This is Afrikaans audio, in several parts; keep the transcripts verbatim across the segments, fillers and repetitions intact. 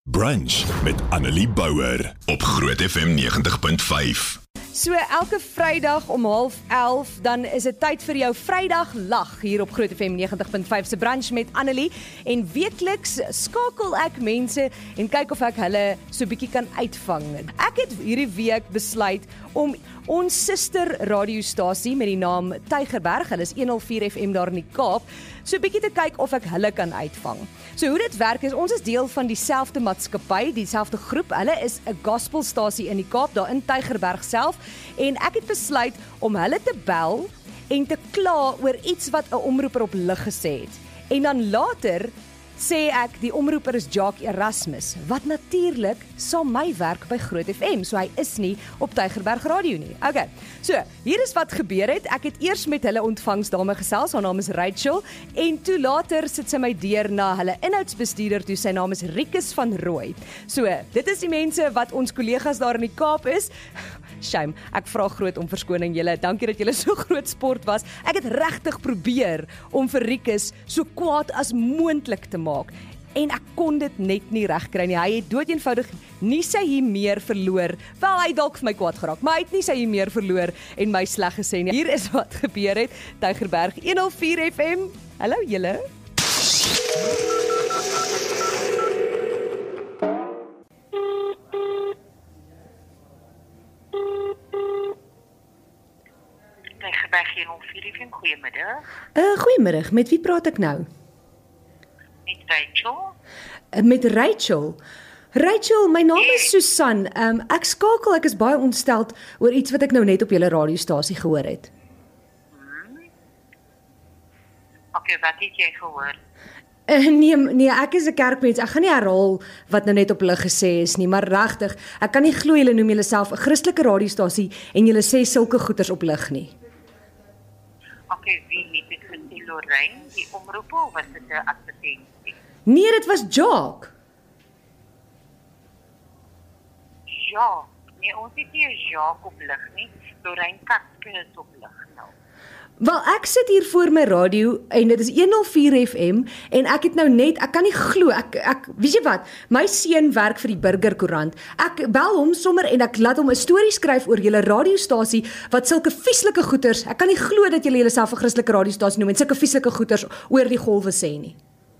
Brunch met Annelie Bouwer op Groot F M negentig punt vyf. So elke Vrydag om half elf, dan is dit tyd vir jou Vrydag lag hier op Groot F M negentig punt vyf se Brunch met Annelie. En weekliks skakel ek mense en kyk of ek hulle so bietjie kan uitvang. Ek het hierdie week besluit om ons suster radiostasie met die naam Tygerberg, hulle is honderd vier F M daar in die Kaap, so bietjie te kyk of ek hulle kan uitvang. So hoe dit werk is, ons is deel van dieselfde maatskappy, dieselfde groep. Hulle is 'n gospelstasie in die Kaap, daar in Tygerberg self, en ek het besluit om hulle te bel en te kla oor iets wat 'n omroeper op lig gesê het. En dan later sê ek, die omroeper is Jacques Erasmus, wat natuurlik saam my werk by Groot F M, so hy is nie op Tygerberg Radio nie. Okay, so, hier is wat gebeur het. Ek het eers met hulle ontvangsdame gesels, haar naam is Rachel, en toe later sit sy my deur na hulle inhoudsbestuurder toe, sy naam is Rikus van Rooi. So, dit is die mense wat ons kollegas daar in die Kaap is. Shame, ek vra groot om verskoning julle, dankie dat julle so groot sport was. Ek het regtig probeer om vir Rikus so kwaad as moontlik te maak, en ek kon dit net nie reg kry nie. Hy het doodeenvoudig nie sy hier meer verloor, wel hy dalk vir my kwaad geraak, maar hy het nie sy hier meer verloor en my sleg gesê nie. Hier is wat gebeur het, Tygerberg honderd vier F M, hallo julle. Tygerberg honderd vier F M, goeiemiddag. Uh, goeiemiddag, met wie praat ek nou? Met Rachel. Uh, met Rachel? Rachel, my naam is Susan. Um, ek skakel, ek is baie ontsteld oor iets wat ek nou net op julle radiostasie gehoor het. Hmm. Oké, okay, wat het jy gehoor? Uh, nee, nee, ek is 'n kerkmens. Ek gaan nie herhaal wat nou net op hulle gesê is nie, maar regtig, ek kan nie glo julle noem julle self 'n Christelike radiostasie en julle sê sulke goeters op lig nie. Oké, okay, wie het dit gesê, Lorraine, die omroeper, of was dit 'n advertensie? Nee, dit was Jacques. Ja, nee, ons het nie 'n Jacques op lig nie. Lorraine Katske is op lig nou. Wel, ek sit hier voor my radio en dit is honderd vier F M en ek het nou net, ek kan nie glo, ek, ek weet jy wat, my seun werk vir die Burgerkoerant. Ek bel hom sommer en ek laat hom 'n storie skryf oor julle radiostasie wat sulke vieslike goeters, ek kan nie glo dat julle julleself 'n Christelike radiostasie noem en sulke vieslike goeters oor die golwe sê nie.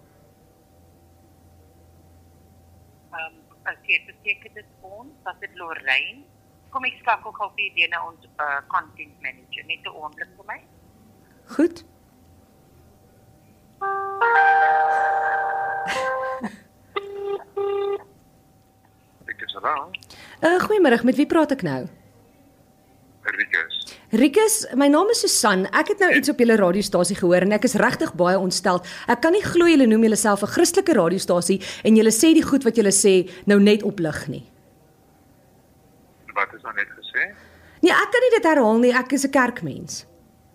Ehm, um, as jy beteken dit ons, was dit Lorraine? Kom ek skakel gou vir die na ons uh, content manager, net 'n oomblik vir my. Goed. Ek is daar. Uh, goeiemiddag, met wie praat ek nou? Rikus. Rikus, my naam is Susan. Ek het nou iets op julle radiostasie gehoor en ek is regtig baie ontsteld. Ek kan nie glo julle noem julle self 'n Christelike radiostasie en julle sê die goed wat julle sê nou net op lig nie. Wat is nou net gesê? Nee, ek kan nie dit herhaal nie. Ek is 'n kerkmens.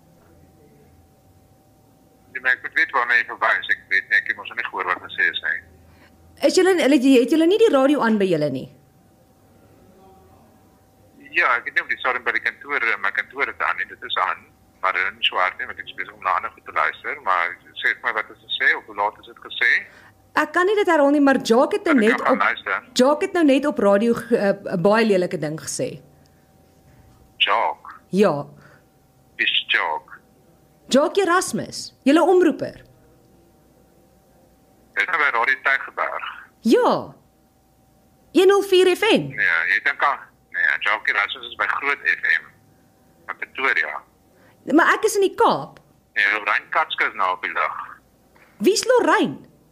Maar ek moet weet waarna jy verwys. Ek weet nie, ek het mos nie gehoor wat gesê is nie. Is julle het julle nie die radio aan by julle nie? Ja, ek het nie op die stadium by die kantoor, my kantoor het aan nie, dit is aan. Maar dit is nie so hard nie, want ek is besig om na ander goed te luister, maar sê vir my wat is gesê, of hoe laat is dit gesê? Ek kan nie dit herhaal nie, maar Jacques het nou net op Jacques het nou net op radio 'n uh, baie lelike ding gesê. Jacques? Ja. Is Jacques? Jacques Erasmus, julle omroeper. Dit is nou by Radio Tygerberg. Ja. honderd vier F M. Nee, jy dink aan, nee, Jacques Erasmus is by Groot F M, in Pretoria. Maar ek is in die Kaap. Nee, Lorraine Katske is nou op die lig. Wie's Lorraine?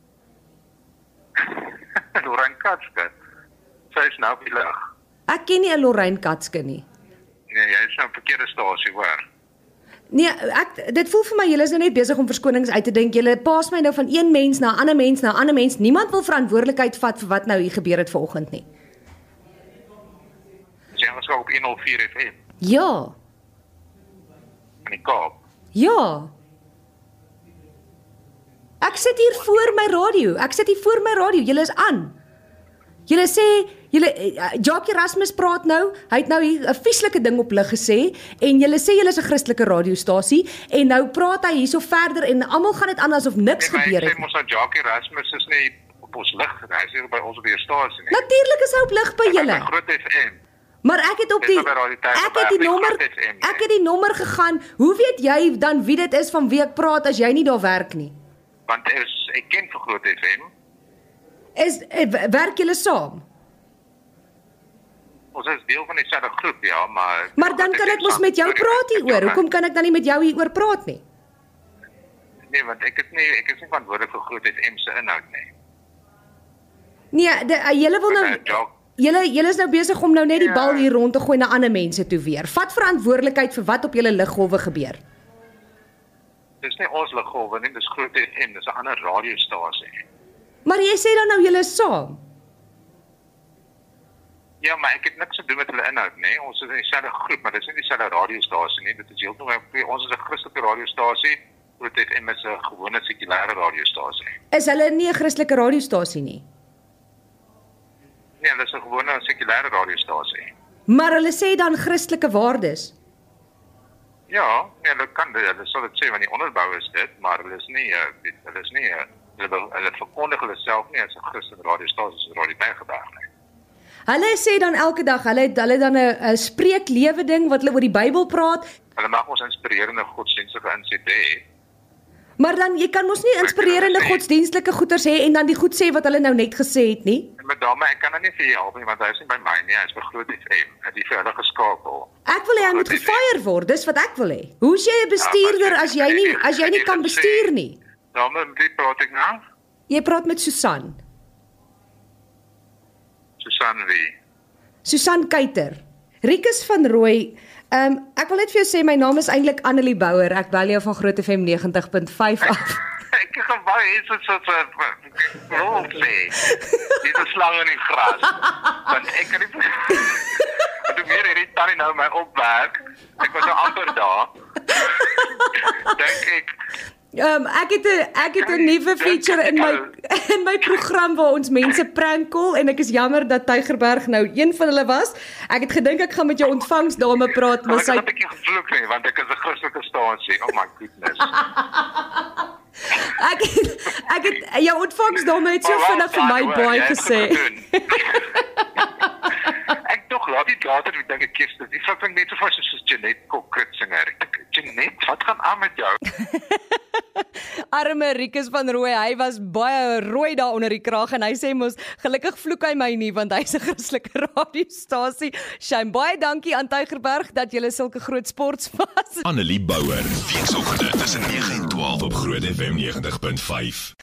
Lorraine Katske, sy is nou op die lig. Ek ken nie 'n Lorraine Katske nie. Nee, jy is nou op verkeerde stasie, hoor. Nee, ek, dit voel vir my, julle is nou net besig om verskonings uit te dink. Julle paas my nou van een mens na 'n ander mens na 'n ander mens. Niemand wil verantwoordelikheid vat vir wat nou hier gebeur het vanoggend nie. Jy was ook op honderd vier F M? Ja. In die Kaap? Ja. Ek sit hier voor my radio. Ek sit hier voor my radio. Julle is aan. Julle sê, julle Jacques Erasmus praat nou. Hy het nou hier 'n vieslike ding op lig gesê en julle sê julle is 'n Christelike radiostasie en nou praat hy hierso verder en almal gaan dit aan asof niks nee, gebeur het. Ek sê mos dat Jacques Erasmus is nie op op ons lig, hy sê by ons op die stasie nie. Natuurlik is hy op lig by julle. Groot F M. Maar ek het op die ek het die nommer ek het die nommer gegaan. Hoe weet jy dan wie dit is van wie ek praat as jy nie daar werk nie? Want is ek ken vir Groot F M. Is werk julle saam? Ons is deel van dieselfde groep, ja, maar Maar dan kan ek mos met jou praat hieroor. Hoekom kan ek dan nie met jou hieroor praat nie? Nee, want ek is nie ek is nie verantwoordelik vir Groot F M se inhoud nie. Nee, de, uh, julle wil nou julle julle is nou besig om nou net die bal hier rond te gooi na ander mense toe weer. Vat verantwoordelikheid vir wat op julle liggolwe gebeur. Dis nie ons liggolwe nie, dis Groot F M, dis 'n ander radiostasie. Maar jy sê dan nou julle is saam. Ja, maar ek het niks te doen met hulle inhoud nie. Ons is in dieselfde groep, maar dit is nie dieselfde radiostasie nie. Dit is heeltemal ons is 'n Christelike radiostasie. Groot F M is 'n gewone sekulêre radiostasie. Is hulle nie 'n Christelike radiostasie nie? Nee, hulle is 'n gewone sekulêre radiostasie. Maar hulle sê dan Christelike waardes. Ja, nee, hulle kan dit, hulle sal dit sê want die onderbou is dit, maar hulle is nie uh, hulle is nie uh, hulle hulle verkondig hulle self nie as 'n Christelike radiostasie soos Radio Tygerberg nie. Hulle sê dan elke dag, hulle het hulle dan 'n spreeklewe ding wat hulle oor die Bybel praat. Hulle mag ons inspirerende godsdienstige insette hê. Maar dan jy kan mos nie inspirerende godsdienstelike goeters hê en dan die goed sê wat hulle nou net gesê het nie. Maar dame, ek kan nou nie vir jou help nie want hy is nie by my nie, hy is by Groot F M. Hy het vir hulle geskakel. Ek wil hê hy moet gefire word, dis wat ek wil hê. Hoe is jy 'n bestuurder as jy nie as jy nie kan bestuur nie? Dame, met wie praat ek nou? Jy praat met Susan. Susan wie? Susan Kuyter. Rikus van Rooi. Ehm um, ek wil net vir jou sê my naam is eintlik Annelie Bouwer. Ek bel jou van Groot F M negentig punt vyf af. Ek gewou is dit so 'n rol sê. Dis 'n slang in die gras. Want ek kan nie Ek meer hierdie tannie nou my opwerk. Ek was nou amper daar. Dink ek Um, ek het 'n ek het 'n nuwe feature in my in my program waar ons mense prank call en ek is jammer dat Tygerberg nou een van hulle was. Ek het gedink ek gaan met jou ontvangsdame praat, maar sy ek het 'n bietjie gevloek nie want ek is 'n Christelike stasie. Oh my goodness. ek het, ek het jou ontvangsdame het so oh, vinnig vir my baie gesê. Ek tog laat dit later ek dink ek kies dit. Ek vind net so vas soos Jeanette Kokritzinger. Jeanette, wat gaan aan met jou? Arme Rikus van Rooi, hy was baie rooi daar onder die kraag en hy sê mos gelukkig vloek hy my nie want hy's 'n Christelike radiostasie. Shame, baie dankie aan Tygerberg dat julle sulke groot sports was. Annelie Bouwer, weekoggend tussen nege en twaalf op Groot F M negentig punt vyf.